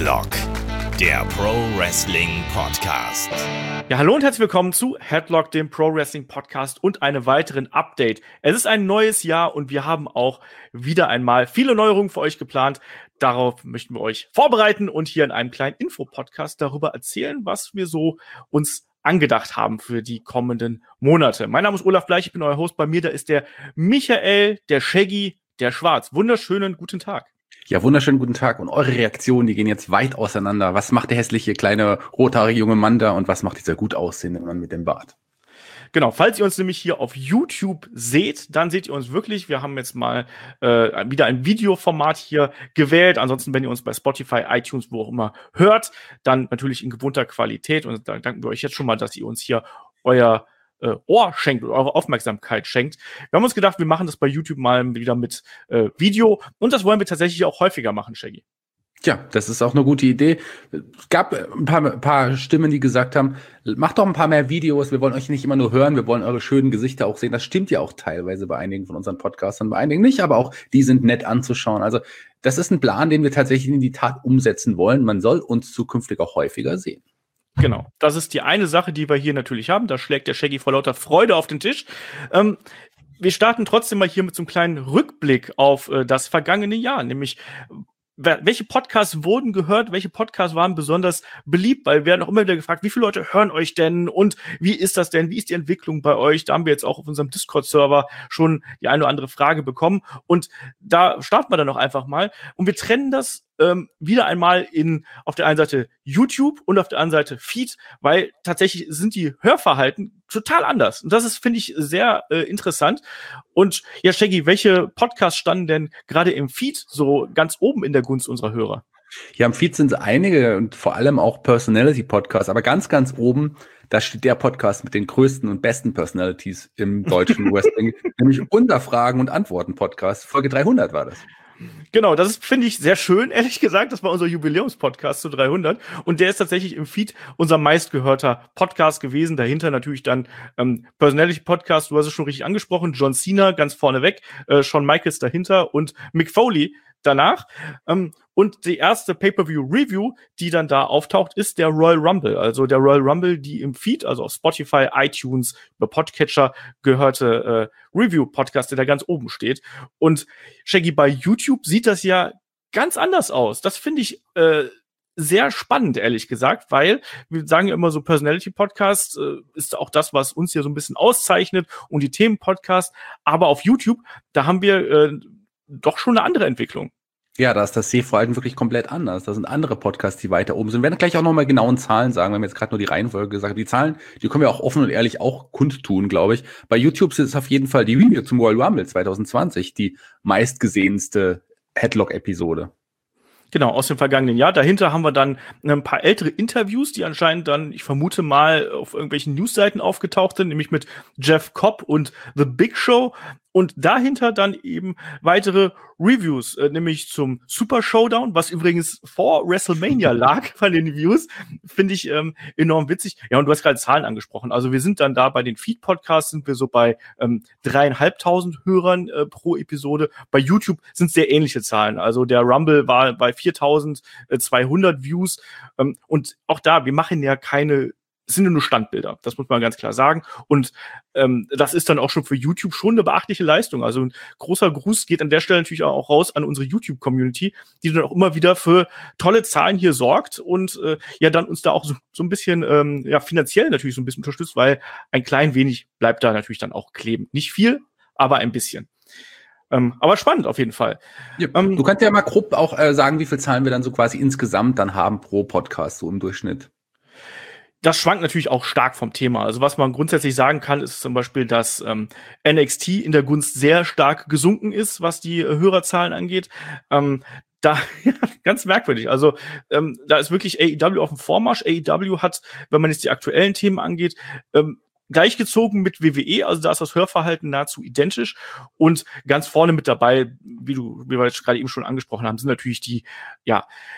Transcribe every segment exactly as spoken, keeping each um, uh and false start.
Headlock, der Pro Wrestling Podcast. Ja, hallo und herzlich willkommen zu Headlock, dem Pro Wrestling Podcast und einem weiteren Update. Es ist ein neues Jahr und wir haben auch wieder einmal viele Neuerungen für euch geplant. Darauf möchten wir euch vorbereiten und hier in einem kleinen Info-Podcast darüber erzählen, was wir so uns angedacht haben für die kommenden Monate. Mein Name ist Olaf Bleich, ich bin euer Host. Bei mir, da ist der Michael, der Shaggy, der Schwarz. Wunderschönen guten Tag. Ja, wunderschönen guten Tag. Und eure Reaktionen, die gehen jetzt weit auseinander. Was macht der hässliche, kleine, rothaarige junge Mann da und was macht dieser gut aussehende Mann mit dem Bart? Genau, falls ihr uns nämlich hier auf YouTube seht, dann seht ihr uns wirklich. Wir haben jetzt mal äh, wieder ein Videoformat hier gewählt. Ansonsten, wenn ihr uns bei Spotify, iTunes, wo auch immer hört, dann natürlich in gewohnter Qualität. Und da danken wir euch jetzt schon mal, dass ihr uns hier euer äh, Ohr schenkt und eure Aufmerksamkeit schenkt. Wir haben uns gedacht, wir machen das bei YouTube mal wieder mit äh, Video. Und das wollen wir tatsächlich auch häufiger machen, Shaggy. Ja, das ist auch eine gute Idee. Es gab ein paar, ein paar Stimmen, die gesagt haben, macht doch ein paar mehr Videos, wir wollen euch nicht immer nur hören, wir wollen eure schönen Gesichter auch sehen. Das stimmt ja auch teilweise bei einigen von unseren Podcastern, bei einigen nicht, aber auch die sind nett anzuschauen. Also das ist ein Plan, den wir tatsächlich in die Tat umsetzen wollen. Man soll uns zukünftig auch häufiger sehen. Genau, das ist die eine Sache, die wir hier natürlich haben. Da schlägt der Shaggy vor lauter Freude auf den Tisch. Ähm, wir starten trotzdem mal hier mit so einem kleinen Rückblick auf äh, das vergangene Jahr, nämlich welche Podcasts wurden gehört, welche Podcasts waren besonders beliebt, weil wir werden auch immer wieder gefragt, wie viele Leute hören euch denn und wie ist das denn, wie ist die Entwicklung bei euch? Da haben wir jetzt auch auf unserem Discord-Server schon die eine oder andere Frage bekommen und da starten wir dann auch einfach mal und wir trennen das ähm, wieder einmal in auf der einen Seite YouTube und auf der anderen Seite Feed, weil tatsächlich sind die Hörverhalten total anders und das ist, finde ich, sehr äh, interessant. Und ja, Shaggy, welche Podcasts standen denn gerade im Feed so ganz oben in der Gunst unserer Hörer? Ja, im Feed sind es einige und vor allem auch Personality-Podcasts, aber ganz, ganz oben, da steht der Podcast mit den größten und besten Personalities im deutschen Wrestling, nämlich unser Fragen- und Antworten-Podcast. Folge dreihundert war das. Genau, das ist, finde ich, sehr schön, ehrlich gesagt. Das war unser Jubiläumspodcast zu dreihundert. Und der ist tatsächlich im Feed unser meistgehörter Podcast gewesen. Dahinter natürlich dann ähm, Personality Podcast, du hast es schon richtig angesprochen. John Cena ganz vorneweg, äh, Shawn Michaels dahinter und Mick Foley danach. Ähm, und die erste Pay-Per-View-Review, die dann da auftaucht, ist der Royal Rumble. Also der Royal Rumble, die im Feed, also auf Spotify, iTunes, über Podcatcher gehörte äh, Review-Podcast, der da ganz oben steht. Und Shaggy, bei YouTube sieht das ja ganz anders aus. Das finde ich äh, sehr spannend, ehrlich gesagt, weil wir sagen ja immer so, Personality-Podcast äh, ist auch das, was uns hier so ein bisschen auszeichnet und die Themen-Podcast. Aber auf YouTube, da haben wir äh, doch schon eine andere Entwicklung. Ja, da ist das Sehverhalten wirklich komplett anders. Da sind andere Podcasts, die weiter oben sind. Wir werden gleich auch nochmal genauen Zahlen sagen. Wir haben jetzt gerade nur die Reihenfolge gesagt. Die Zahlen, die können wir auch offen und ehrlich auch kundtun, glaube ich. Bei YouTube ist es auf jeden Fall die Review zum Royal Rumble zwanzig zwanzig, die meistgesehenste Headlock-Episode. Genau, aus dem vergangenen Jahr. Dahinter haben wir dann ein paar ältere Interviews, die anscheinend dann, ich vermute mal, auf irgendwelchen Newsseiten aufgetaucht sind, nämlich mit Jeff Cobb und The Big Show. Und dahinter dann eben weitere Reviews, äh, nämlich zum Super Showdown, was übrigens vor WrestleMania lag bei den Views, finde ich ähm, enorm witzig. Ja, und du hast gerade Zahlen angesprochen. Also wir sind dann da bei den Feed-Podcasts, sind wir so bei ähm, dreieinhalbtausend Hörern äh, pro Episode. Bei YouTube sind sehr ähnliche Zahlen. Also der Rumble war bei viertausendzweihundert Views. Ähm, und auch da, wir machen ja keine Es sind nur Standbilder, das muss man ganz klar sagen. Und ähm, das ist dann auch schon für YouTube schon eine beachtliche Leistung. Also ein großer Gruß geht an der Stelle natürlich auch raus an unsere YouTube-Community, die dann auch immer wieder für tolle Zahlen hier sorgt und äh, ja dann uns da auch so, so ein bisschen ähm, ja finanziell natürlich so ein bisschen unterstützt, weil ein klein wenig bleibt da natürlich dann auch kleben. Nicht viel, aber ein bisschen. Ähm, aber spannend auf jeden Fall. Ja, ähm, du kannst ja mal grob auch äh, sagen, wie viel Zahlen wir dann so quasi insgesamt dann haben pro Podcast, so im Durchschnitt. Das schwankt natürlich auch stark vom Thema. Also was man grundsätzlich sagen kann, ist zum Beispiel, dass ähm, N X T in der Gunst sehr stark gesunken ist, was die äh, Hörerzahlen angeht. Ähm, da ja, ganz merkwürdig. Also ähm, da ist wirklich A E W auf dem Vormarsch. A E W hat, wenn man jetzt die aktuellen Themen angeht, ähm, gleichgezogen mit W W E, also da ist das Hörverhalten nahezu identisch. Und ganz vorne mit dabei, wie du, wie wir jetzt gerade eben schon angesprochen haben, sind natürlich die, ja,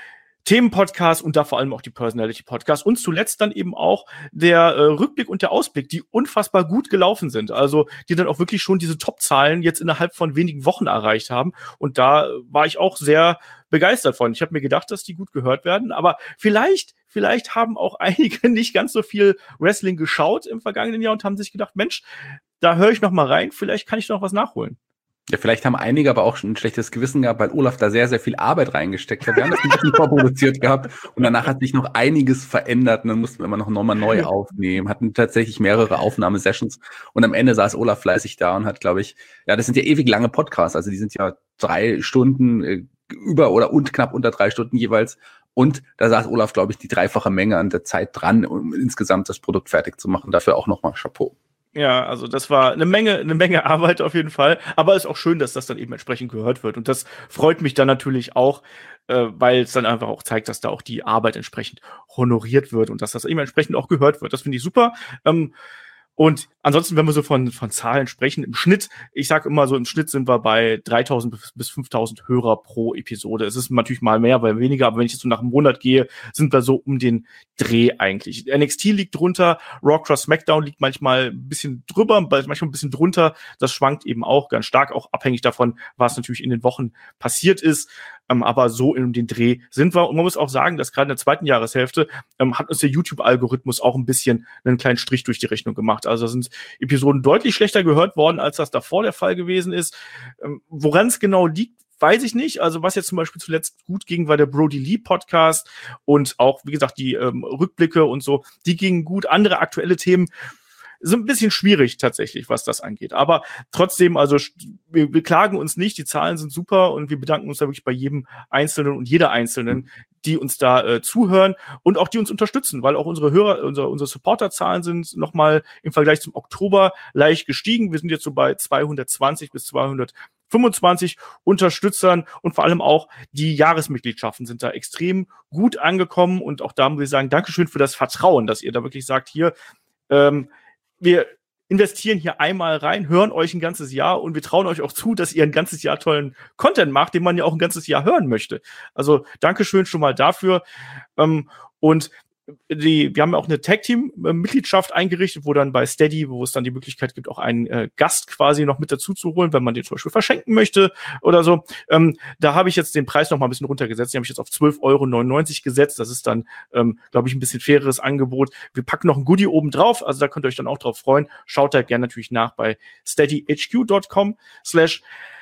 Themenpodcast und da vor allem auch die Personality-Podcast und zuletzt dann eben auch der äh, Rückblick und der Ausblick, die unfassbar gut gelaufen sind. Also die dann auch wirklich schon diese Top-Zahlen jetzt innerhalb von wenigen Wochen erreicht haben. Und da war ich auch sehr begeistert von. Ich habe mir gedacht, dass die gut gehört werden. Aber vielleicht, vielleicht haben auch einige nicht ganz so viel Wrestling geschaut im vergangenen Jahr und haben sich gedacht, Mensch, da höre ich noch mal rein, vielleicht kann ich noch was nachholen. Ja, vielleicht haben einige aber auch schon ein schlechtes Gewissen gehabt, weil Olaf da sehr, sehr viel Arbeit reingesteckt hat. Wir haben das ein bisschen vorproduziert gehabt und danach hat sich noch einiges verändert und dann mussten wir immer noch nochmal neu aufnehmen, hatten tatsächlich mehrere Aufnahmesessions und am Ende saß Olaf fleißig da und hat, glaube ich, ja, das sind ja ewig lange Podcasts, also die sind ja drei Stunden äh, über oder und knapp unter drei Stunden jeweils und da saß Olaf, glaube ich, die dreifache Menge an der Zeit dran, um insgesamt das Produkt fertig zu machen. Dafür auch nochmal Chapeau. Ja, also das war eine Menge, eine Menge Arbeit auf jeden Fall. Aber es ist auch schön, dass das dann eben entsprechend gehört wird. Und das freut mich dann natürlich auch, äh, weil es dann einfach auch zeigt, dass da auch die Arbeit entsprechend honoriert wird und dass das eben entsprechend auch gehört wird. Das finde ich super. Ähm, Und ansonsten, wenn wir so von, von Zahlen sprechen, im Schnitt, ich sage immer so, im Schnitt sind wir bei dreitausend bis fünftausend Hörer pro Episode. Es ist natürlich mal mehr, mal weniger, aber wenn ich jetzt so nach einem Monat gehe, sind wir so um den Dreh eigentlich. N X T liegt drunter, Raw Cross SmackDown liegt manchmal ein bisschen drüber, manchmal ein bisschen drunter. Das schwankt eben auch ganz stark, auch abhängig davon, was natürlich in den Wochen passiert ist. Ähm, aber so in den Dreh sind wir. Und man muss auch sagen, dass gerade in der zweiten Jahreshälfte ähm, hat uns der YouTube-Algorithmus auch ein bisschen einen kleinen Strich durch die Rechnung gemacht. Also da sind Episoden deutlich schlechter gehört worden, als das davor der Fall gewesen ist. Ähm, woran es genau liegt, weiß ich nicht. Also was jetzt zum Beispiel zuletzt gut ging, war der Brody Lee Podcast und auch, wie gesagt, die ähm, Rückblicke und so, die gingen gut. Andere aktuelle Themen sind ein bisschen schwierig tatsächlich, was das angeht. Aber trotzdem, also wir, wir klagen uns nicht, die Zahlen sind super und wir bedanken uns da wirklich bei jedem Einzelnen und jeder Einzelnen, die uns da äh, zuhören und auch die uns unterstützen, weil auch unsere Hörer, unsere, unsere Supporterzahlen sind nochmal im Vergleich zum Oktober leicht gestiegen. Wir sind jetzt so bei zweihundertzwanzig bis zweihundertfünfundzwanzig Unterstützern und vor allem auch die Jahresmitgliedschaften sind da extrem gut angekommen und auch da muss ich sagen, Dankeschön für das Vertrauen, dass ihr da wirklich sagt, hier, ähm, wir investieren hier einmal rein, hören euch ein ganzes Jahr und wir trauen euch auch zu, dass ihr ein ganzes Jahr tollen Content macht, den man ja auch ein ganzes Jahr hören möchte. Also Dankeschön schon mal dafür. Ähm, und die, wir haben ja auch eine Tag-Team-Mitgliedschaft eingerichtet, wo dann bei Steady, wo es dann die Möglichkeit gibt, auch einen äh, Gast quasi noch mit dazu zu holen, wenn man den zum Beispiel verschenken möchte oder so. Ähm, da habe ich jetzt den Preis noch mal ein bisschen runtergesetzt. Den habe ich jetzt auf zwölf Euro neunundneunzig gesetzt. Das ist dann, ähm, glaube ich, ein bisschen faireres Angebot. Wir packen noch ein Goodie oben drauf, also da könnt ihr euch dann auch drauf freuen. Schaut da gerne natürlich nach bei steadyhq.com slash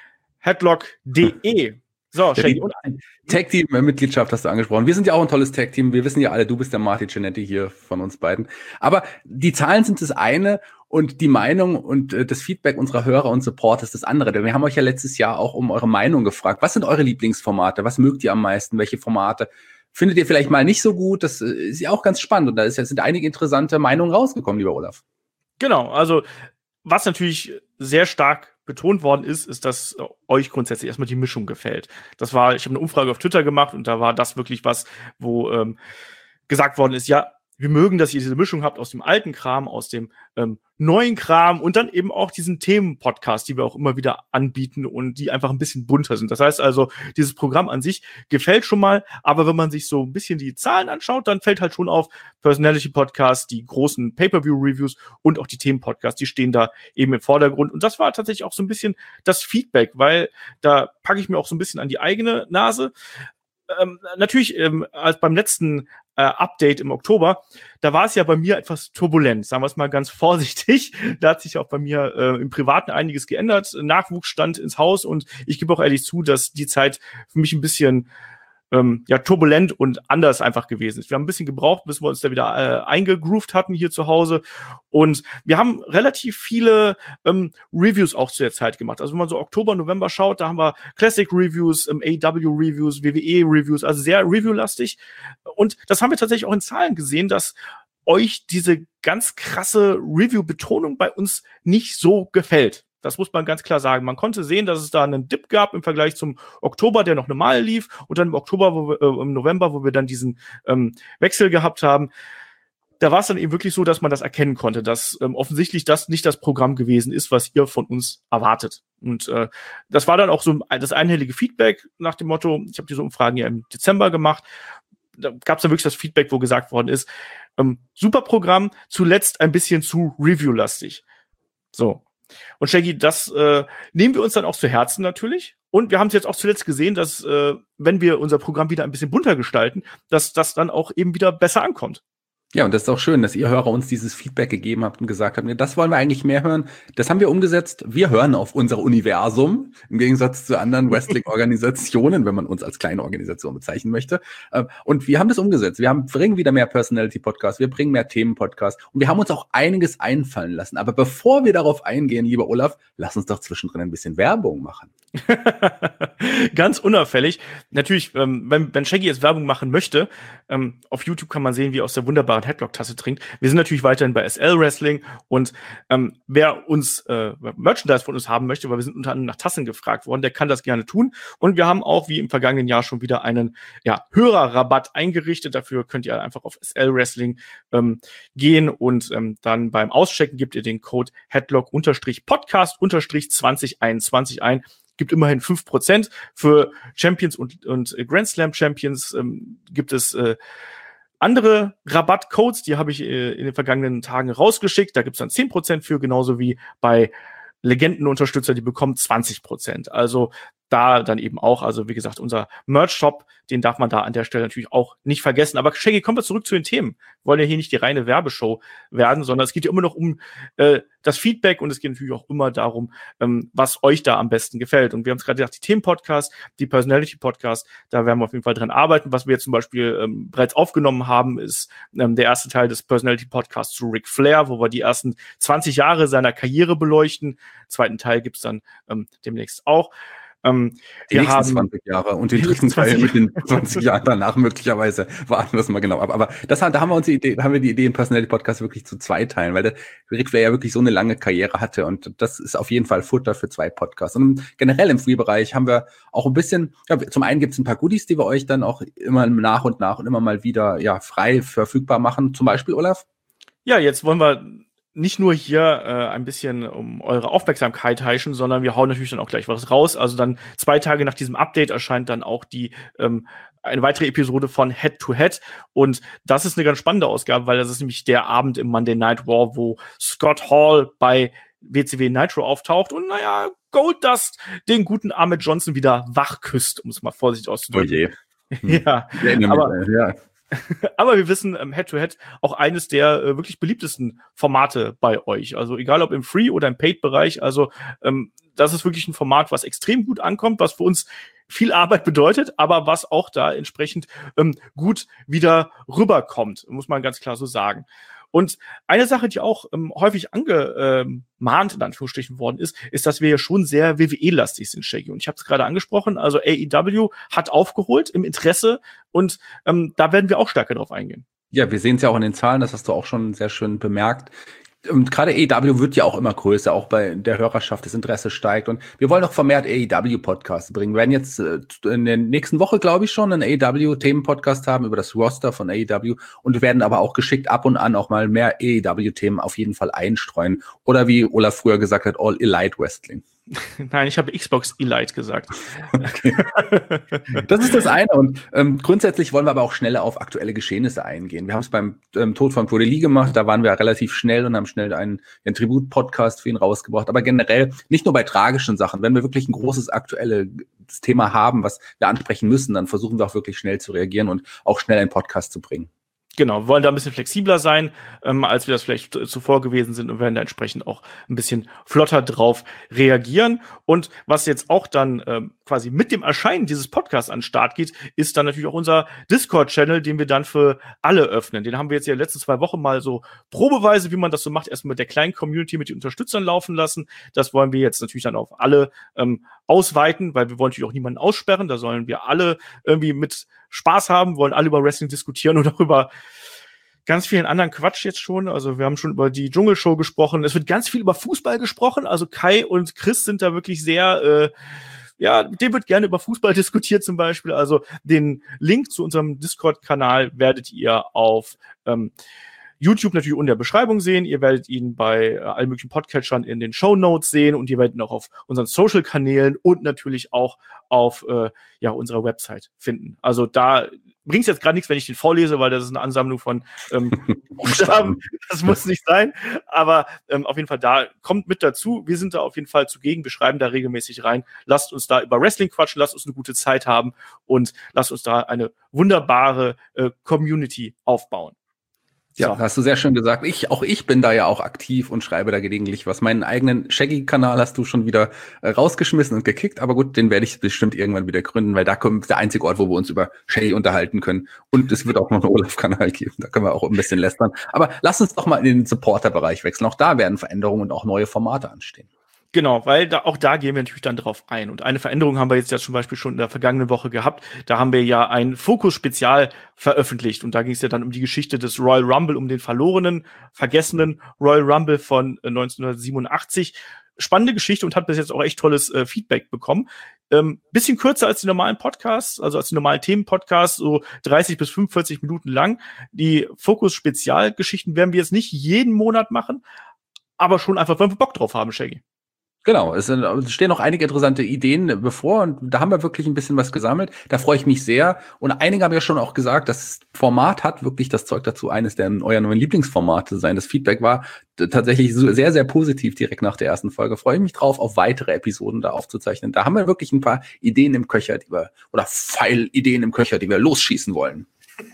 headlock.de. So, Shaggy. Und Tag-Team-Mitgliedschaft hast du angesprochen. Wir sind ja auch ein tolles Tag-Team. Wir wissen ja alle, du bist der Marty Cinetti hier von uns beiden. Aber die Zahlen sind das eine und die Meinung und äh, das Feedback unserer Hörer und Supporter ist das andere. Denn wir haben euch ja letztes Jahr auch um eure Meinung gefragt. Was sind eure Lieblingsformate? Was mögt ihr am meisten? Welche Formate findet ihr vielleicht mal nicht so gut? Das ist ja auch ganz spannend. Und da ist, sind einige interessante Meinungen rausgekommen, lieber Olaf. Genau, also was natürlich sehr stark betont worden ist, ist, dass euch grundsätzlich erstmal die Mischung gefällt. Das war, ich habe eine Umfrage auf Twitter gemacht und da war das wirklich was, wo ähm, gesagt worden ist, ja, wir mögen, dass ihr diese Mischung habt aus dem alten Kram, aus dem ähm, neuen Kram und dann eben auch diesen Themen-Podcast, die wir auch immer wieder anbieten und die einfach ein bisschen bunter sind. Das heißt also, dieses Programm an sich gefällt schon mal, aber wenn man sich so ein bisschen die Zahlen anschaut, dann fällt halt schon auf Personality-Podcasts, die großen Pay-Per-View-Reviews und auch die Themen-Podcasts, die stehen da eben im Vordergrund. Und das war tatsächlich auch so ein bisschen das Feedback, weil da packe ich mir auch so ein bisschen an die eigene Nase. Ähm, natürlich, ähm, als beim letzten äh, Update im Oktober, da war es ja bei mir etwas turbulent, sagen wir es mal ganz vorsichtig. Da hat sich auch bei mir äh, im Privaten einiges geändert. Nachwuchs stand ins Haus und ich gebe auch ehrlich zu, dass die Zeit für mich ein bisschen ähm, ja turbulent und anders einfach gewesen ist. Wir haben ein bisschen gebraucht, bis wir uns da wieder äh, eingegroovt hatten hier zu Hause. Und wir haben relativ viele ähm, Reviews auch zu der Zeit gemacht. Also wenn man so Oktober, November schaut, da haben wir Classic-Reviews, ähm, A E W-Reviews, W W E-Reviews, also sehr Review-lastig. Und das haben wir tatsächlich auch in Zahlen gesehen, dass euch diese ganz krasse Review-Betonung bei uns nicht so gefällt. Das muss man ganz klar sagen. Man konnte sehen, dass es da einen Dip gab im Vergleich zum Oktober, der noch normal lief, und dann im Oktober, wo wir, äh, im November, wo wir dann diesen ähm, Wechsel gehabt haben. Da war es dann eben wirklich so, dass man das erkennen konnte, dass ähm, offensichtlich das nicht das Programm gewesen ist, was ihr von uns erwartet. Und äh, das war dann auch so das einhellige Feedback nach dem Motto, ich habe diese Umfragen ja im Dezember gemacht. da gab es dann wirklich das Feedback, wo gesagt worden ist, ähm, super Programm, zuletzt ein bisschen zu Review-lastig. So. Und Shaggy, das äh, nehmen wir uns dann auch zu Herzen natürlich. Und wir haben es jetzt auch zuletzt gesehen, dass, äh, wenn wir unser Programm wieder ein bisschen bunter gestalten, dass das dann auch eben wieder besser ankommt. Ja, und das ist auch schön, dass ihr Hörer uns dieses Feedback gegeben habt und gesagt habt, das wollen wir eigentlich mehr hören. Das haben wir umgesetzt. Wir hören auf unser Universum, im Gegensatz zu anderen Wrestling-Organisationen, wenn man uns als kleine Organisation bezeichnen möchte. Und wir haben das umgesetzt. Wir haben, bringen wieder mehr Personality-Podcasts, wir bringen mehr Themen-Podcasts und wir haben uns auch einiges einfallen lassen. Aber bevor wir darauf eingehen, lieber Olaf, lass uns doch zwischendrin ein bisschen Werbung machen. Ganz unauffällig. Natürlich, ähm, wenn, wenn Shaggy jetzt Werbung machen möchte, ähm, auf YouTube kann man sehen, wie er aus der wunderbaren Headlock-Tasse trinkt. Wir sind natürlich weiterhin bei S L Wrestling und ähm, wer uns äh, Merchandise von uns haben möchte, weil wir sind unter anderem nach Tassen gefragt worden, der kann das gerne tun. Und wir haben auch, wie im vergangenen Jahr, schon wieder einen ja, Hörerrabatt eingerichtet. Dafür könnt ihr einfach auf S L Wrestling ähm, gehen und ähm, dann beim Auschecken gebt ihr den Code Headlock-Podcast zwanzig einundzwanzig ein. Gibt immerhin fünf Prozent. Für Champions und, und Grand Slam Champions ähm, gibt es äh, andere Rabattcodes, die habe ich äh, in den vergangenen Tagen rausgeschickt. Da gibt es dann zehn Prozent für, genauso wie bei Legendenunterstützer, die bekommen zwanzig Prozent. Also da dann eben auch, also wie gesagt, unser Merch-Shop, den darf man da an der Stelle natürlich auch nicht vergessen. Aber Shaggy, kommen wir zurück zu den Themen. Wir wollen ja hier nicht die reine Werbeshow werden, sondern es geht ja immer noch um äh, das Feedback und es geht natürlich auch immer darum, ähm, was euch da am besten gefällt. Und wir haben es gerade gesagt, die Themen-Podcast, die Personality-Podcast, da werden wir auf jeden Fall dran arbeiten. Was wir jetzt zum Beispiel ähm, bereits aufgenommen haben, ist ähm, der erste Teil des Personality-Podcasts zu Ric Flair, wo wir die ersten zwanzig Jahre seiner Karriere beleuchten. Zweiten Teil gibt's dann ähm, demnächst auch. Ähm, die wir nächsten haben zwanzig Jahre und den dritten Teil mit den zwanzig Jahren danach möglicherweise. Warten wir es mal genau ab. Aber das, da haben wir uns die Idee, haben wir die Idee, im Personality Podcast wirklich zu zwei teilen, weil der Ric Flair ja wirklich so eine lange Karriere hatte und das ist auf jeden Fall Futter für zwei Podcasts. Und generell im Free-Bereich haben wir auch ein bisschen, ja, zum einen gibt es ein paar Goodies, die wir euch dann auch immer nach und nach und immer mal wieder ja frei verfügbar machen. Zum Beispiel, Olaf? Ja, jetzt wollen wir nicht nur hier äh, ein bisschen um eure Aufmerksamkeit heischen, sondern wir hauen natürlich dann auch gleich was raus. Also dann zwei Tage nach diesem Update erscheint dann auch die ähm, eine weitere Episode von Head to Head. Und das ist eine ganz spannende Ausgabe, weil das ist nämlich der Abend im Monday Night War, wo Scott Hall bei W C W Nitro auftaucht und naja, Goldust den guten Ahmed Johnson wieder wach küsst, um es mal vorsichtig auszudrücken. Oh je. Ja, ja, aber ja. Aber wir wissen, ähm, Head-to-Head auch eines der äh, wirklich beliebtesten Formate bei euch. Also egal ob im Free- oder im Paid-Bereich. Also ähm, das ist wirklich ein Format, was extrem gut ankommt, was für uns viel Arbeit bedeutet, aber was auch da entsprechend ähm, gut wieder rüberkommt, muss man ganz klar so sagen. Und eine Sache, die auch ähm, häufig angemahnt, in Anführungsstrichen, worden ist, ist, dass wir ja schon sehr W W E-lastig sind, Shaggy. Und ich habe es gerade angesprochen, also A E W hat aufgeholt im Interesse und ähm, da werden wir auch stärker drauf eingehen. Ja, wir sehen es ja auch in den Zahlen, das hast du auch schon sehr schön bemerkt. Und gerade A E W wird ja auch immer größer, auch bei der Hörerschaft, das Interesse steigt. Und wir wollen auch vermehrt A E W-Podcasts bringen. Wir werden jetzt äh, in der nächsten Woche, glaube ich, schon einen A E W-Themen-Podcast haben über das Roster von A E W. Und wir werden aber auch geschickt ab und an auch mal mehr A E W-Themen auf jeden Fall einstreuen. Oder wie Olaf früher gesagt hat, All Elite Wrestling. Nein, ich habe Xbox Elite gesagt. Okay. Das ist das eine. Und ähm, grundsätzlich wollen wir aber auch schneller auf aktuelle Geschehnisse eingehen. Wir haben es beim ähm, Tod von Brody Lee gemacht. Da waren wir relativ schnell und haben schnell einen, einen Tribut-Podcast für ihn rausgebracht. Aber generell nicht nur bei tragischen Sachen. Wenn wir wirklich ein großes aktuelles Thema haben, was wir ansprechen müssen, dann versuchen wir auch wirklich schnell zu reagieren und auch schnell einen Podcast zu bringen. Genau, wir wollen da ein bisschen flexibler sein, ähm, als wir das vielleicht zuvor gewesen sind und werden da entsprechend auch ein bisschen flotter drauf reagieren. Und was jetzt auch dann ähm, quasi mit dem Erscheinen dieses Podcasts an den Start geht, ist dann natürlich auch unser Discord-Channel, den wir dann für alle öffnen. Den haben wir jetzt ja in den letzten zwei Wochen mal so probeweise, wie man das so macht, erstmal mit der kleinen Community, mit den Unterstützern laufen lassen. Das wollen wir jetzt natürlich dann auf alle ähm, ausweiten, weil wir wollen natürlich auch niemanden aussperren. Da sollen wir alle irgendwie mit Spaß haben, wollen alle über Wrestling diskutieren und auch über ganz vielen anderen Quatsch jetzt schon. Also wir haben schon über die Dschungelshow gesprochen. Es wird ganz viel über Fußball gesprochen. Also Kai und Chris sind da wirklich sehr, äh, ja, mit dem wird gerne über Fußball diskutiert zum Beispiel. Also den Link zu unserem Discord-Kanal werdet ihr auf ähm, YouTube natürlich unter der Beschreibung sehen. Ihr werdet ihn bei äh, allen möglichen Podcatchern in den Shownotes sehen und ihr werdet ihn auch auf unseren Social-Kanälen und natürlich auch auf äh, ja, unserer Website finden. Also da bringt's jetzt gerade nichts, wenn ich den vorlese, weil das ist eine Ansammlung von ähm, Buchstaben. Das muss nicht sein. Aber ähm, auf jeden Fall, da kommt mit dazu. Wir sind da auf jeden Fall zugegen. Wir schreiben da regelmäßig rein. Lasst uns da über Wrestling quatschen. Lasst uns eine gute Zeit haben und lasst uns da eine wunderbare äh, Community aufbauen. Ja, So. hast du sehr schön gesagt. Ich, auch ich bin da ja auch aktiv und schreibe da gelegentlich was. Meinen eigenen Shaggy-Kanal hast du schon wieder äh, rausgeschmissen und gekickt, aber gut, den werde ich bestimmt irgendwann wieder gründen, weil da kommt der einzige Ort, wo wir uns über Shaggy unterhalten können. Und es wird auch noch einen Olaf-Kanal geben, da können wir auch ein bisschen lästern. Aber lass uns doch mal in den Supporter-Bereich wechseln. Auch da werden Veränderungen und auch neue Formate anstehen. Genau, weil da, auch da gehen wir natürlich dann drauf ein. Und eine Veränderung haben wir jetzt ja zum Beispiel schon in der vergangenen Woche gehabt. Da haben wir ja ein Fokus-Spezial veröffentlicht. Und da ging es ja dann um die Geschichte des Royal Rumble, um den verlorenen, vergessenen Royal Rumble von äh, neunzehnhundertsiebenundachtzig. Spannende Geschichte und hat bis jetzt auch echt tolles äh, Feedback bekommen. Ähm, bisschen kürzer als die normalen Podcasts, also als die normalen Themen-Podcasts, so dreißig bis fünfundvierzig Minuten lang. Die Fokus-Spezialgeschichten werden wir jetzt nicht jeden Monat machen, aber schon einfach, wenn wir Bock drauf haben, Shaggy. Genau, es, sind, es stehen noch einige interessante Ideen bevor und da haben wir wirklich ein bisschen was gesammelt. Da freue ich mich sehr. Und einige haben ja schon auch gesagt, das Format hat wirklich das Zeug dazu, eines der eurer neuen Lieblingsformate zu sein. Das Feedback war tatsächlich sehr, sehr positiv direkt nach der ersten Folge. Freue ich mich drauf, auf weitere Episoden da aufzuzeichnen. Da haben wir wirklich ein paar Ideen im Köcher, die wir, oder Pfeilideen im Köcher, die wir losschießen wollen.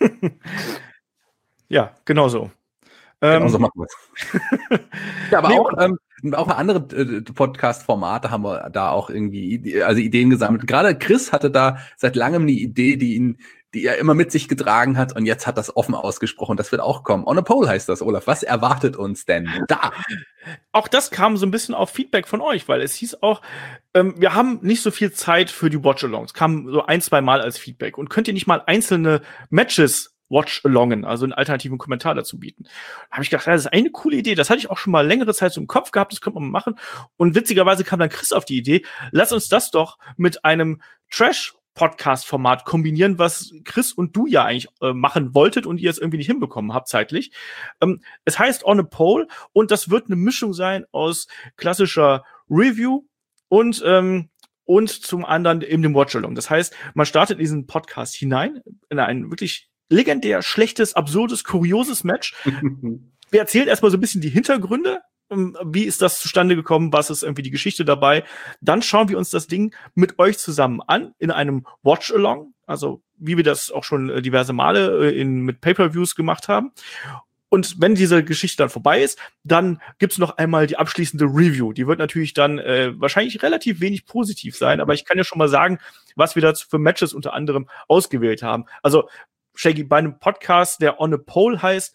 Ja, genau so. Genau Ähm, so machen wir es. Ja, aber nee, auch, ähm, auch andere äh, Podcast-Formate haben wir da auch irgendwie, also Ideen gesammelt. Gerade Chris hatte da seit langem eine Idee, die ihn, die er immer mit sich getragen hat und jetzt hat das offen ausgesprochen. Das wird auch kommen. On a Pole heißt das, Olaf. Was erwartet uns denn da? Auch das kam so ein bisschen auf Feedback von euch, weil es hieß auch, ähm, wir haben nicht so viel Zeit für die Watch-Alongs. Kam so ein, zwei Mal als Feedback. Und könnt ihr nicht mal einzelne Matches Watch-Alongen, also einen alternativen Kommentar dazu bieten. Da habe ich gedacht, ja, das ist eine coole Idee. Das hatte ich auch schon mal längere Zeit so im Kopf gehabt, das könnte man mal machen. Und witzigerweise kam dann Chris auf die Idee, lass uns das doch mit einem Trash-Podcast-Format kombinieren, was Chris und du ja eigentlich äh, machen wolltet und ihr es irgendwie nicht hinbekommen habt zeitlich. Ähm, es heißt On a Pole und das wird eine Mischung sein aus klassischer Review und ähm, und zum anderen eben dem Watch-Along. Das heißt, man startet in diesen Podcast hinein, in einen wirklich legendär schlechtes, absurdes, kurioses Match. Wir erzählen erstmal so ein bisschen die Hintergründe. Wie ist das zustande gekommen? Was ist irgendwie die Geschichte dabei? Dann schauen wir uns das Ding mit euch zusammen an in einem Watch-Along. Also wie wir das auch schon diverse Male in, mit Pay-Per-Views gemacht haben. Und wenn diese Geschichte dann vorbei ist, dann gibt's noch einmal die abschließende Review. Die wird natürlich dann äh, wahrscheinlich relativ wenig positiv sein, aber ich kann ja schon mal sagen, was wir dazu für Matches unter anderem ausgewählt haben. Also Shaggy, bei einem Podcast, der On a Pole heißt,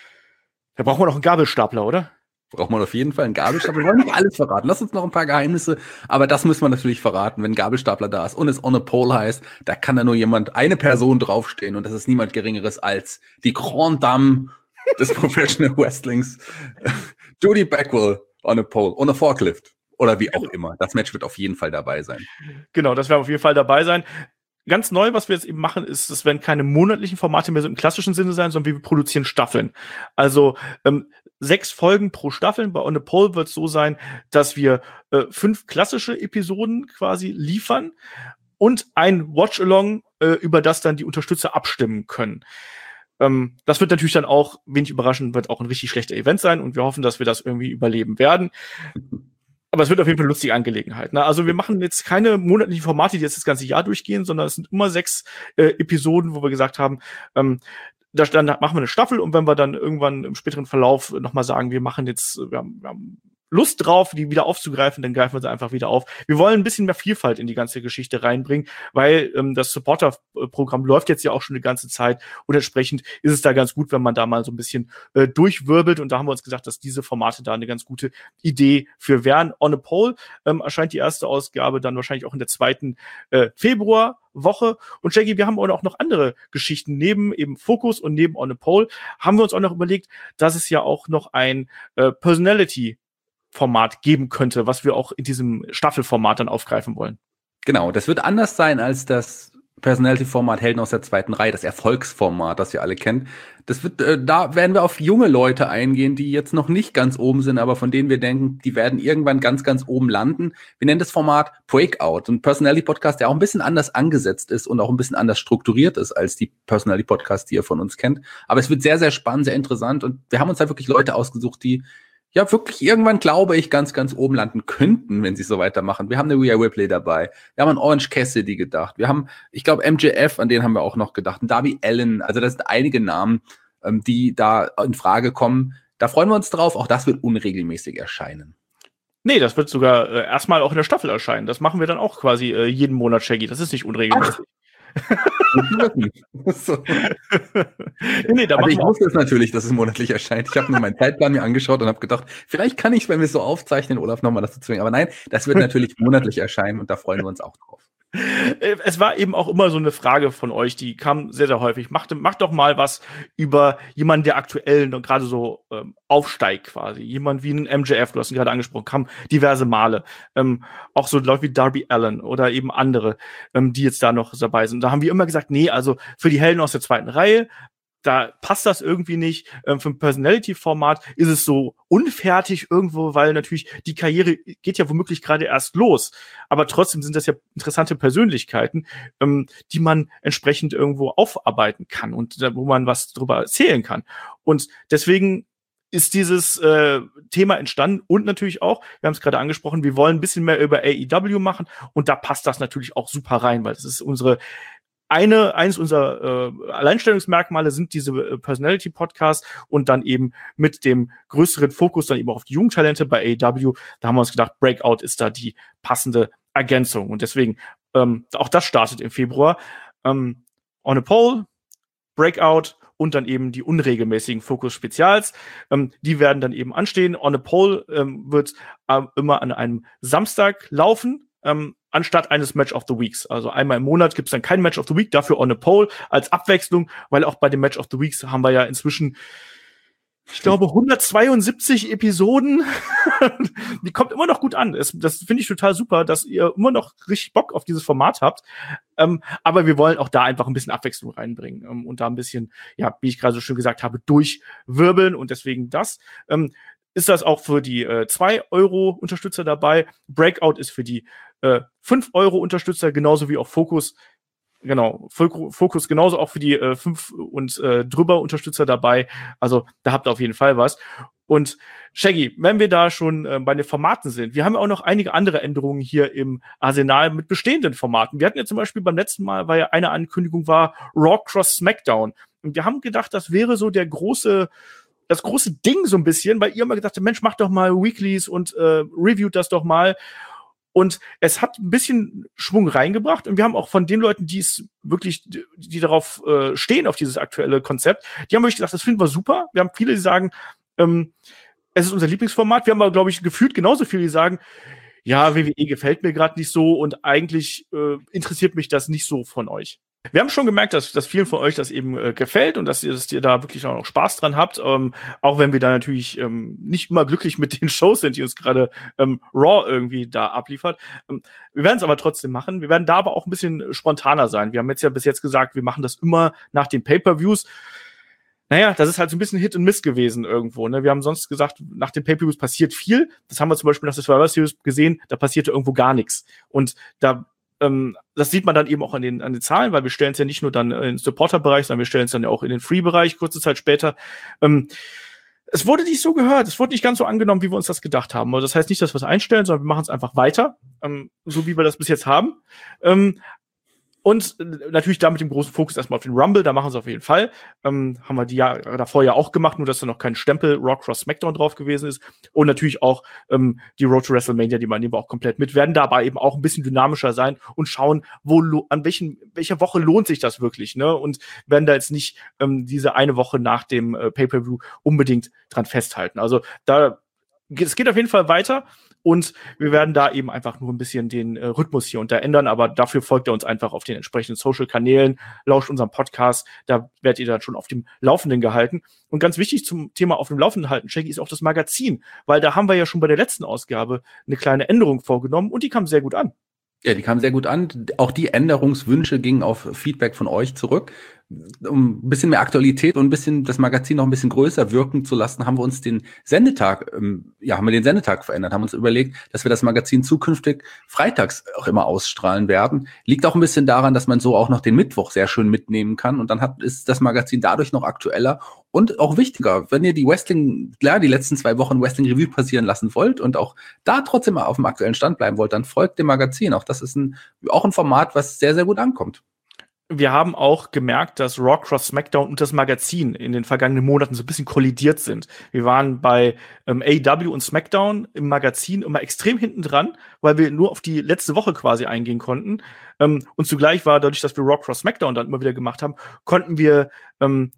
da brauchen wir noch einen Gabelstapler, oder? Braucht man auf jeden Fall einen Gabelstapler. Wir wollen nicht alles verraten. Lass uns noch ein paar Geheimnisse, aber das müssen wir natürlich verraten. Wenn ein Gabelstapler da ist und es On a Pole heißt, da kann da nur jemand, eine Person draufstehen und das ist niemand Geringeres als die Grande Dame des Professional Wrestlings, Judy Bagwell on a Pole, on a Forklift oder wie auch immer. Das Match wird auf jeden Fall dabei sein. Genau, das wird auf jeden Fall dabei sein. Ganz neu, was wir jetzt eben machen, ist, es werden keine monatlichen Formate mehr so im klassischen Sinne sein, sondern wir produzieren Staffeln. Also ähm, sechs Folgen pro Staffel. Bei On a Pole wird es so sein, dass wir äh, fünf klassische Episoden quasi liefern und ein Watch-Along, äh, über das dann die Unterstützer abstimmen können. Ähm, das wird natürlich dann auch, wenig überraschend, wird auch ein richtig schlechter Event sein und wir hoffen, dass wir das irgendwie überleben werden. Aber es wird auf jeden Fall eine lustige Angelegenheit. Ne? Also wir machen jetzt keine monatlichen Formate, die jetzt das ganze Jahr durchgehen, sondern es sind immer sechs äh, Episoden, wo wir gesagt haben, ähm, da, dann machen wir eine Staffel und wenn wir dann irgendwann im späteren Verlauf nochmal sagen, wir machen jetzt, wir haben, wir haben Lust drauf, die wieder aufzugreifen, dann greifen wir sie einfach wieder auf. Wir wollen ein bisschen mehr Vielfalt in die ganze Geschichte reinbringen, weil ähm, das Supporter-Programm läuft jetzt ja auch schon eine ganze Zeit und entsprechend ist es da ganz gut, wenn man da mal so ein bisschen äh, durchwirbelt und da haben wir uns gesagt, dass diese Formate da eine ganz gute Idee für wären. On a Pole ähm, erscheint die erste Ausgabe dann wahrscheinlich auch in der zweiten äh, Februarwoche und Shaggy, wir haben auch noch andere Geschichten neben eben Focus und neben On a Pole haben wir uns auch noch überlegt, dass es ja auch noch ein äh, Personality Format geben könnte, was wir auch in diesem Staffelformat dann aufgreifen wollen. Genau, das wird anders sein als das Personality-Format Helden aus der zweiten Reihe, das Erfolgsformat, das ihr alle kennt. Das wird, äh, da werden wir auf junge Leute eingehen, die jetzt noch nicht ganz oben sind, aber von denen wir denken, die werden irgendwann ganz, ganz oben landen. Wir nennen das Format Breakout, ein Personality-Podcast, der auch ein bisschen anders angesetzt ist und auch ein bisschen anders strukturiert ist als die Personality-Podcasts, die ihr von uns kennt. Aber es wird sehr, sehr spannend, sehr interessant und wir haben uns halt wirklich Leute ausgesucht, die ja wirklich irgendwann, glaube ich, ganz, ganz oben landen könnten, wenn sie so weitermachen. Wir haben eine Rhea Ripley dabei. Wir haben an Orange Cassidy gedacht. Wir haben, ich glaube, M J F, an den haben wir auch noch gedacht. Und Darby Allin. Also das sind einige Namen, ähm, die da in Frage kommen. Da freuen wir uns drauf. Auch das wird unregelmäßig erscheinen. Nee, das wird sogar äh, erstmal auch in der Staffel erscheinen. Das machen wir dann auch quasi äh, jeden Monat, Shaggy. Das ist nicht unregelmäßig. so. nee, da also ich wusste es natürlich, dass es monatlich erscheint. Ich habe mir meinen Zeitplan mir angeschaut und habe gedacht, vielleicht kann ich, wenn wir es so aufzeichnen, Olaf nochmal dazu zwingen. Aber nein, das wird natürlich monatlich erscheinen und da freuen wir uns auch drauf. Es war eben auch immer so eine Frage von euch, die kam sehr, sehr häufig. Macht, macht doch mal was über jemanden, der aktuell und gerade so ähm, aufsteigt quasi. Jemand wie ein M J F, du hast ihn gerade angesprochen, kam diverse Male. Ähm, auch so Leute wie Darby Allin oder eben andere, ähm, die jetzt da noch dabei sind. Da haben wir immer gesagt, nee, also für die Helden aus der zweiten Reihe, da passt das irgendwie nicht. Ähm, für ein Personality-Format ist es so unfertig irgendwo, weil natürlich die Karriere geht ja womöglich gerade erst los. Aber trotzdem sind das ja interessante Persönlichkeiten, ähm, die man entsprechend irgendwo aufarbeiten kann und da, wo man was drüber erzählen kann. Und deswegen ist dieses äh, Thema entstanden und natürlich auch, wir haben es gerade angesprochen, wir wollen ein bisschen mehr über A E W machen und da passt das natürlich auch super rein, weil das ist unsere Eine, eines unserer äh, Alleinstellungsmerkmale sind diese äh, Personality-Podcasts und dann eben mit dem größeren Fokus dann eben auf die Jugendtalente bei A E W. Da haben wir uns gedacht, Breakout ist da die passende Ergänzung. Und deswegen, ähm, auch das startet im Februar. Ähm, On a Pole, Breakout und dann eben die unregelmäßigen Fokus-Spezials. Ähm, die werden dann eben anstehen. On a Pole ähm, wird äh, immer an einem Samstag laufen. Ähm, anstatt eines Match of the Weeks. Also einmal im Monat gibt es dann kein Match of the Week, dafür On a Pole als Abwechslung, weil auch bei dem Match of the Weeks haben wir ja inzwischen, ich glaube, hundertzweiundsiebzig Episoden. Die kommt immer noch gut an. Es, das finde ich total super, dass ihr immer noch richtig Bock auf dieses Format habt. Ähm, aber wir wollen auch da einfach ein bisschen Abwechslung reinbringen ähm, und da ein bisschen, ja, wie ich gerade so schön gesagt habe, durchwirbeln und deswegen das. Ähm, ist das auch für die äh, zwei Euro Unterstützer dabei. Breakout ist für die äh, fünf Euro Unterstützer, genauso wie auch Fokus. Genau, Fokus genauso auch für die äh, fünf und äh, drüber Unterstützer dabei. Also da habt ihr auf jeden Fall was. Und Shaggy, wenn wir da schon äh, bei den Formaten sind, wir haben auch noch einige andere Änderungen hier im Arsenal mit bestehenden Formaten. Wir hatten ja zum Beispiel beim letzten Mal, weil ja eine Ankündigung war, Raw Cross SmackDown. Und wir haben gedacht, das wäre so der große das große Ding so ein bisschen, weil ihr immer gesagt habt, Mensch, macht doch mal Weeklies und äh, reviewt das doch mal. Und es hat ein bisschen Schwung reingebracht. Und wir haben auch von den Leuten, die es wirklich, die darauf äh, stehen, auf dieses aktuelle Konzept, die haben wirklich gesagt, das finden wir super. Wir haben viele, die sagen, ähm, es ist unser Lieblingsformat. Wir haben aber, glaube ich, gefühlt genauso viele, die sagen, ja, W W E gefällt mir gerade nicht so und eigentlich äh, interessiert mich das nicht so von euch. Wir haben schon gemerkt, dass, dass vielen von euch das eben äh, gefällt und dass ihr, dass ihr da wirklich auch noch Spaß dran habt, ähm, auch wenn wir da natürlich ähm, nicht immer glücklich mit den Shows sind, die uns gerade ähm, Raw irgendwie da abliefert. Ähm, wir werden es aber trotzdem machen. Wir werden da aber auch ein bisschen spontaner sein. Wir haben jetzt ja bis jetzt gesagt, wir machen das immer nach den Pay-Per-Views. Naja, das ist halt so ein bisschen Hit and Miss gewesen irgendwo. Ne? Wir haben sonst gesagt, nach den Pay-Per-Views passiert viel. Das haben wir zum Beispiel nach der Survivor Series gesehen, da passierte irgendwo gar nichts. Und da Ähm, das sieht man dann eben auch an den, an den Zahlen, weil wir stellen es ja nicht nur dann in den Supporter-Bereich, sondern wir stellen es dann ja auch in den Free-Bereich kurze Zeit später. Ähm, es wurde nicht so gehört, es wurde nicht ganz so angenommen, wie wir uns das gedacht haben. Also das heißt nicht, dass wir es einstellen, sondern wir machen es einfach weiter, ähm, so wie wir das bis jetzt haben. Ähm, Und natürlich da mit dem großen Fokus erstmal auf den Rumble, da machen sie auf jeden Fall. Ähm, haben wir die Jahre davor ja auch gemacht, nur dass da noch kein Stempel Raw Cross SmackDown drauf gewesen ist. Und natürlich auch ähm, die Road to WrestleMania, die nehmen wir auch komplett mit, werden dabei eben auch ein bisschen dynamischer sein und schauen, wo lo- an welchen welcher Woche lohnt sich das wirklich, ne? Und werden da jetzt nicht ähm, diese eine Woche nach dem äh, Pay-Per-View unbedingt dran festhalten. Also da es geht auf jeden Fall weiter. Und wir werden da eben einfach nur ein bisschen den äh, Rhythmus hier und da ändern, aber dafür folgt ihr uns einfach auf den entsprechenden Social-Kanälen, lauscht unserem Podcast, da werdet ihr dann schon auf dem Laufenden gehalten. Und ganz wichtig zum Thema auf dem Laufenden halten, Shaggy, ist auch das Magazin, weil da haben wir ja schon bei der letzten Ausgabe eine kleine Änderung vorgenommen und die kam sehr gut an. Ja, die kamen sehr gut an. Auch die Änderungswünsche gingen auf Feedback von euch zurück. Um ein bisschen mehr Aktualität und ein bisschen das Magazin noch ein bisschen größer wirken zu lassen, haben wir uns den Sendetag, ähm, ja, haben wir den Sendetag verändert, haben uns überlegt, dass wir das Magazin zukünftig freitags auch immer ausstrahlen werden. Liegt auch ein bisschen daran, dass man so auch noch den Mittwoch sehr schön mitnehmen kann und dann hat, ist das Magazin dadurch noch aktueller und auch wichtiger. Wenn ihr die Wrestling, klar, die letzten zwei Wochen Wrestling Review passieren lassen wollt und auch da trotzdem auf dem aktuellen Stand bleiben wollt, dann folgt dem Magazin. Auch das ist ein, auch ein Format, was sehr, sehr gut ankommt. Wir haben auch gemerkt, dass Raw Cross SmackDown und das Magazin in den vergangenen Monaten so ein bisschen kollidiert sind. Wir waren bei ähm, A E W und SmackDown im Magazin immer extrem hinten dran, weil wir nur auf die letzte Woche quasi eingehen konnten. Ähm, und zugleich war dadurch, dass wir Raw Cross SmackDown dann immer wieder gemacht haben, konnten wir ähm,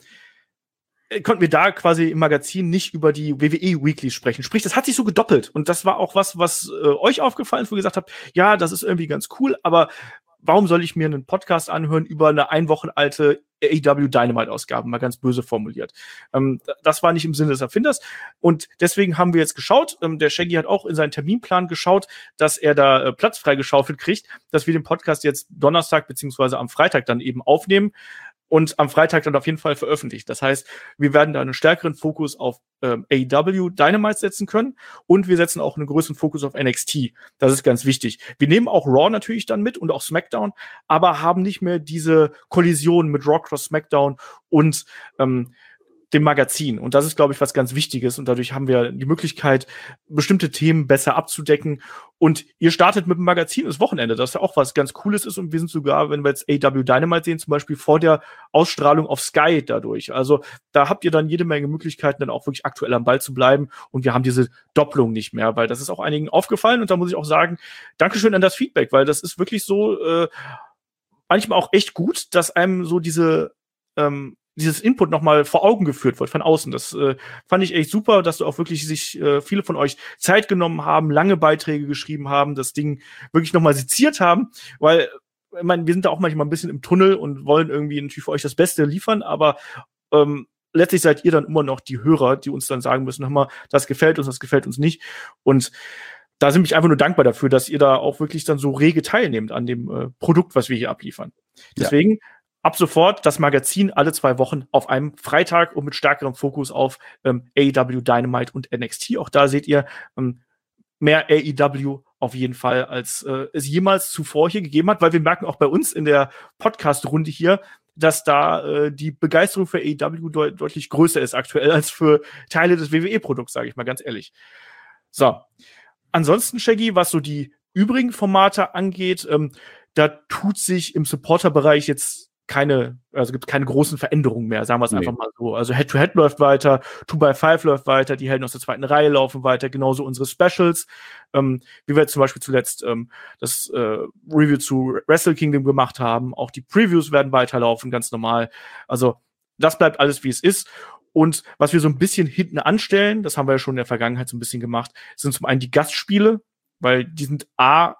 konnten wir da quasi im Magazin nicht über die W W E Weekly sprechen. Sprich, das hat sich so gedoppelt. Und das war auch was, was äh, euch aufgefallen ist, wo ihr gesagt habt, ja, das ist irgendwie ganz cool, aber warum soll ich mir einen Podcast anhören über eine ein Wochen alte A E W Dynamite-Ausgabe, mal ganz böse formuliert. Ähm, das war nicht im Sinne des Erfinders. Und deswegen haben wir jetzt geschaut, ähm, der Shaggy hat auch in seinen Terminplan geschaut, dass er da äh, Platz freigeschaufelt kriegt, dass wir den Podcast jetzt Donnerstag beziehungsweise am Freitag dann eben aufnehmen und am Freitag dann auf jeden Fall veröffentlicht. Das heißt, wir werden da einen stärkeren Fokus auf ähm, A E W Dynamite setzen können und wir setzen auch einen größeren Fokus auf N X T. Das ist ganz wichtig. Wir nehmen auch Raw natürlich dann mit und auch SmackDown, aber haben nicht mehr diese Kollision mit Raw Cross SmackDown und ähm, dem Magazin. Und das ist, glaube ich, was ganz Wichtiges. Und dadurch haben wir die Möglichkeit, bestimmte Themen besser abzudecken. Und ihr startet mit dem Magazin das Wochenende, das ja auch was ganz Cooles ist. Und wir sind sogar, wenn wir jetzt A E W Dynamite sehen, zum Beispiel vor der Ausstrahlung auf Sky dadurch. Also da habt ihr dann jede Menge Möglichkeiten, dann auch wirklich aktuell am Ball zu bleiben. Und wir haben diese Doppelung nicht mehr, weil das ist auch einigen aufgefallen. Und da muss ich auch sagen, Dankeschön an das Feedback, weil das ist wirklich so äh, manchmal auch echt gut, dass einem so diese ähm, dieses Input nochmal vor Augen geführt wird von außen. Das äh, fand ich echt super, dass du auch wirklich sich äh, viele von euch Zeit genommen haben, lange Beiträge geschrieben haben, das Ding wirklich nochmal seziert haben, weil ich meine, wir sind da auch manchmal ein bisschen im Tunnel und wollen irgendwie natürlich für euch das Beste liefern, aber ähm, letztlich seid ihr dann immer noch die Hörer, die uns dann sagen müssen, hör mal, das gefällt uns, das gefällt uns nicht. Und da sind ich einfach nur dankbar dafür, dass ihr da auch wirklich dann so rege teilnehmt an dem äh, Produkt, was wir hier abliefern. Deswegen ja. Ab sofort das Magazin alle zwei Wochen auf einem Freitag und mit stärkerem Fokus auf ähm, A E W Dynamite und N X T. Auch da seht ihr ähm, mehr A E W auf jeden Fall, als äh, es jemals zuvor hier gegeben hat, weil wir merken auch bei uns in der Podcast-Runde hier, dass da äh, die Begeisterung für A E W de- deutlich größer ist aktuell als für Teile des W W E-Produkts, sage ich mal ganz ehrlich. So, ansonsten, Shaggy, was so die übrigen Formate angeht, ähm, da tut sich im Supporter-Bereich jetzt keine, also gibt keine großen Veränderungen mehr, sagen wir es nee. einfach mal so. Also Head-to-Head läuft weiter, two by five läuft weiter, die Helden aus der zweiten Reihe laufen weiter, genauso unsere Specials, ähm, wie wir zum Beispiel zuletzt ähm, das äh, Review zu Wrestle Kingdom gemacht haben. Auch die Previews werden weiterlaufen, ganz normal. Also das bleibt alles, wie es ist. Und was wir so ein bisschen hinten anstellen, das haben wir ja schon in der Vergangenheit so ein bisschen gemacht, sind zum einen die Gastspiele, weil die sind A,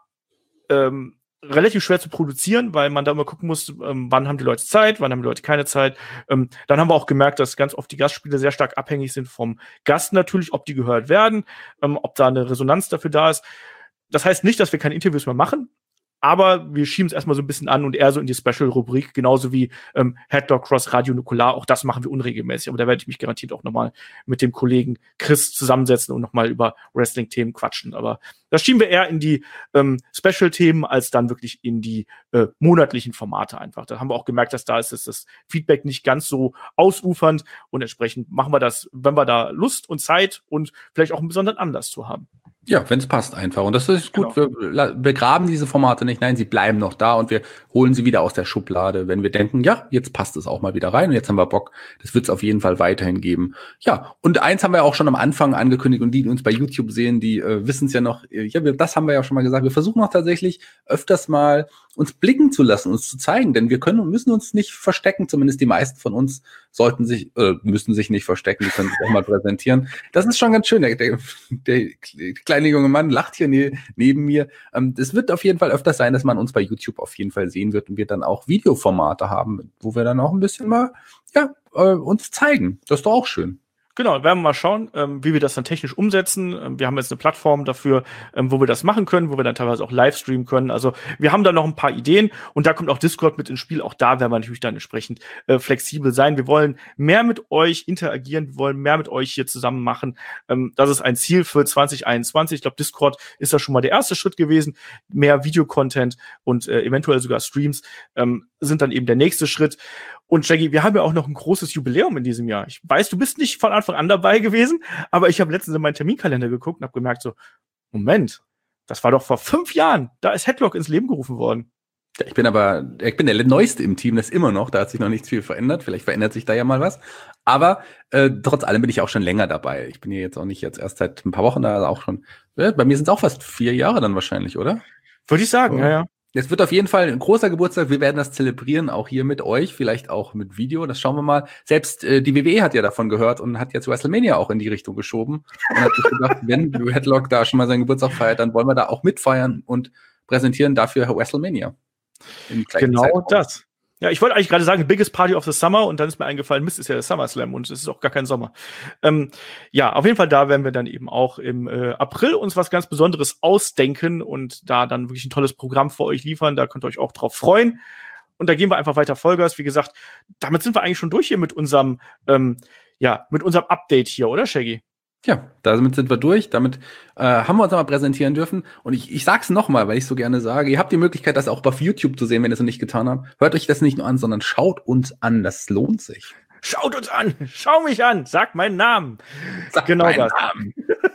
ähm, relativ schwer zu produzieren, weil man da immer gucken muss, ähm, wann haben die Leute Zeit, wann haben die Leute keine Zeit. Ähm, dann haben wir auch gemerkt, dass ganz oft die Gastspiele sehr stark abhängig sind vom Gast natürlich, ob die gehört werden, ähm, ob da eine Resonanz dafür da ist. Das heißt nicht, dass wir keine Interviews mehr machen, aber wir schieben es erstmal so ein bisschen an und eher so in die Special-Rubrik, genauso wie ähm, Headlock Cross Radio Nukular. Auch das machen wir unregelmäßig, aber da werde ich mich garantiert auch nochmal mit dem Kollegen Chris zusammensetzen und nochmal über Wrestling-Themen quatschen. Aber das schieben wir eher in die ähm, Special-Themen als dann wirklich in die äh, monatlichen Formate einfach. Da haben wir auch gemerkt, dass da ist das, das Feedback nicht ganz so ausufernd und entsprechend machen wir das, wenn wir da Lust und Zeit und vielleicht auch einen besonderen Anlass zu haben. Ja, wenn es passt einfach. Und das ist gut. Genau. Wir begraben diese Formate nicht. Nein, sie bleiben noch da und wir holen sie wieder aus der Schublade, wenn wir denken, ja, jetzt passt es auch mal wieder rein und jetzt haben wir Bock. Das wird es auf jeden Fall weiterhin geben. Ja, und eins haben wir auch schon am Anfang angekündigt und die, die uns bei YouTube sehen, die äh, wissen es ja noch. Ja, wir, das haben wir ja schon mal gesagt. Wir versuchen auch tatsächlich öfters mal uns blicken zu lassen, uns zu zeigen, denn wir können und müssen uns nicht verstecken. Zumindest die meisten von uns sollten sich, äh, müssen sich nicht verstecken, die können sich auch mal präsentieren. Das ist schon ganz schön. Der, der, der kleine junge Mann lacht hier ne, neben mir. Ähm, das wird auf jeden Fall öfter sein, dass man uns bei YouTube auf jeden Fall sehen wird und wir dann auch Videoformate haben, wo wir dann auch ein bisschen mal ja, äh, uns zeigen. Das ist doch auch schön. Genau, werden wir mal schauen, ähm, wie wir das dann technisch umsetzen. Ähm, wir haben jetzt eine Plattform dafür, ähm, wo wir das machen können, wo wir dann teilweise auch live streamen können. Also wir haben da noch ein paar Ideen und da kommt auch Discord mit ins Spiel. Auch da werden wir natürlich dann entsprechend äh, flexibel sein. Wir wollen mehr mit euch interagieren, wir wollen mehr mit euch hier zusammen machen. Ähm, das ist ein Ziel für zwanzig einundzwanzig. Ich glaube, Discord ist da schon mal der erste Schritt gewesen. Mehr Videocontent und äh, eventuell sogar Streams ähm, sind dann eben der nächste Schritt. Und Shaggy, wir haben ja auch noch ein großes Jubiläum in diesem Jahr. Ich weiß, du bist nicht von Anfang an dabei gewesen, aber ich habe letztens in meinen Terminkalender geguckt und habe gemerkt so, Moment, das war doch vor fünf Jahren. Da ist Headlock ins Leben gerufen worden. Ich bin aber, ich bin der Neueste im Team, das immer noch, da hat sich noch nichts viel verändert. Vielleicht verändert sich da ja mal was. Aber äh, trotz allem bin ich auch schon länger dabei. Ich bin hier jetzt auch nicht jetzt erst seit ein paar Wochen da, also auch schon, äh, bei mir sind es auch fast vier Jahre dann wahrscheinlich, oder? Würde ich sagen, oh. ja, ja. Es wird auf jeden Fall ein großer Geburtstag. Wir werden das zelebrieren, auch hier mit euch, vielleicht auch mit Video. Das schauen wir mal. Selbst äh, die W W E hat ja davon gehört und hat jetzt WrestleMania auch in die Richtung geschoben. Und hat sich gedacht, wenn Headlock da schon mal seinen Geburtstag feiert, dann wollen wir da auch mitfeiern und präsentieren dafür WrestleMania. Genau Zeitraum. Das. Ja, ich wollte eigentlich gerade sagen, biggest party of the summer und dann ist mir eingefallen, Mist, ist ja der SummerSlam und es ist auch gar kein Sommer. Ähm, ja, auf jeden Fall, da werden wir dann eben auch im äh, April uns was ganz Besonderes ausdenken und da dann wirklich ein tolles Programm für euch liefern. Da könnt ihr euch auch drauf freuen. Und da gehen wir einfach weiter Vollgas. Wie gesagt, damit sind wir eigentlich schon durch hier mit unserem, ähm, ja, mit unserem Update hier, oder Shaggy? Ja, damit sind wir durch. Damit äh, haben wir uns einmal präsentieren dürfen. Und ich, ich sag's nochmal, weil ich so gerne sage, ihr habt die Möglichkeit, das auch auf YouTube zu sehen, wenn ihr es noch nicht getan habt. Hört euch das nicht nur an, sondern schaut uns an. Das lohnt sich. Schaut uns an, schau mich an, sag meinen Namen. Sag genau meinen das. Namen.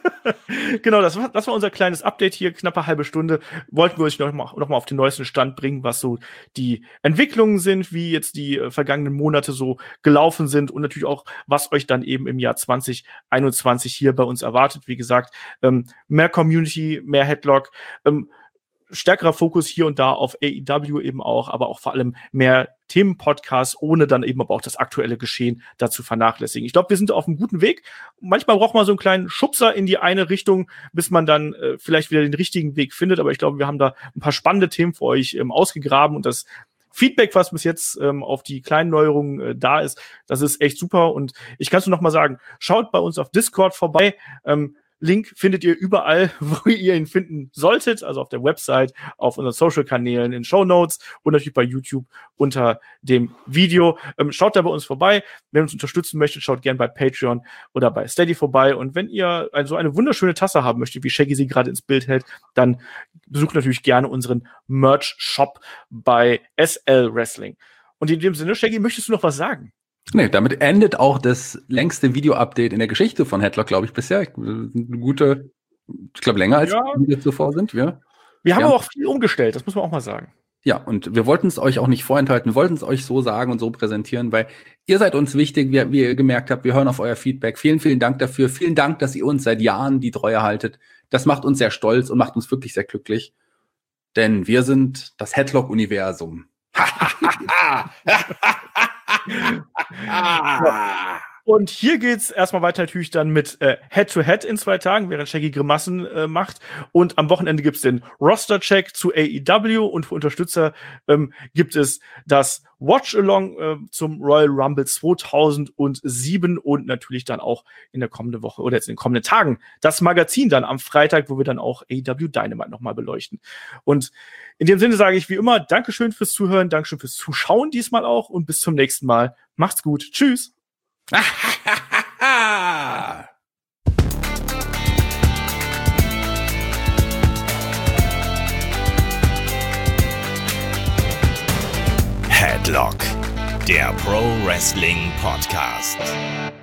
Genau, das war, das war unser kleines Update hier, knappe halbe Stunde. Wollten wir euch noch mal, noch mal auf den neuesten Stand bringen, was so die Entwicklungen sind, wie jetzt die äh, vergangenen Monate so gelaufen sind und natürlich auch, was euch dann eben im Jahr zwanzig einundzwanzig hier bei uns erwartet. Wie gesagt, ähm, mehr Community, mehr Headlock, ähm, stärkerer Fokus hier und da auf A E W eben auch, aber auch vor allem mehr Themenpodcasts, ohne dann eben aber auch das aktuelle Geschehen dazu vernachlässigen. Ich glaube, wir sind auf einem guten Weg. Manchmal braucht man so einen kleinen Schubser in die eine Richtung, bis man dann äh, vielleicht wieder den richtigen Weg findet. Aber ich glaube, wir haben da ein paar spannende Themen für euch ähm, ausgegraben und das Feedback, was bis jetzt ähm, auf die kleinen Neuerungen äh, da ist, das ist echt super. Und ich kann es nur noch mal sagen, schaut bei uns auf Discord vorbei. Ähm, Link findet ihr überall, wo ihr ihn finden solltet, also auf der Website, auf unseren Social-Kanälen, in Shownotes und natürlich bei YouTube unter dem Video. Ähm, schaut da bei uns vorbei. Wenn ihr uns unterstützen möchtet, schaut gerne bei Patreon oder bei Steady vorbei. Und wenn ihr also eine wunderschöne Tasse haben möchtet, wie Shaggy sie gerade ins Bild hält, dann besucht natürlich gerne unseren Merch-Shop bei S L Wrestling. Und in dem Sinne, Shaggy, möchtest du noch was sagen? Nee, damit endet auch das längste Video-Update in der Geschichte von Headlock, glaube ich, bisher. Eine gute, ich glaube, länger als ja. wir zuvor sind. Wir, wir haben ja. aber auch viel umgestellt, das muss man auch mal sagen. Ja, und wir wollten es euch auch nicht vorenthalten, wir wollten es euch so sagen und so präsentieren, weil ihr seid uns wichtig, wie, wie ihr gemerkt habt, wir hören auf euer Feedback. Vielen, vielen Dank dafür. Vielen Dank, dass ihr uns seit Jahren die Treue haltet. Das macht uns sehr stolz und macht uns wirklich sehr glücklich. Denn wir sind das Headlock-Universum. Und hier geht's erstmal weiter natürlich dann mit äh, Head-to-Head in zwei Tagen, während Shaggy Grimassen äh, macht. Und am Wochenende gibt's den Roster-Check zu A E W und für Unterstützer ähm, gibt es das Watch-Along äh, zum Royal Rumble zweitausendsieben und natürlich dann auch in der kommenden Woche oder jetzt in den kommenden Tagen das Magazin dann am Freitag, wo wir dann auch A E W Dynamite nochmal beleuchten. Und in dem Sinne sage ich wie immer, Dankeschön fürs Zuhören, Dankeschön fürs Zuschauen diesmal auch und bis zum nächsten Mal. Macht's gut. Tschüss. Headlock, der Pro Wrestling Podcast.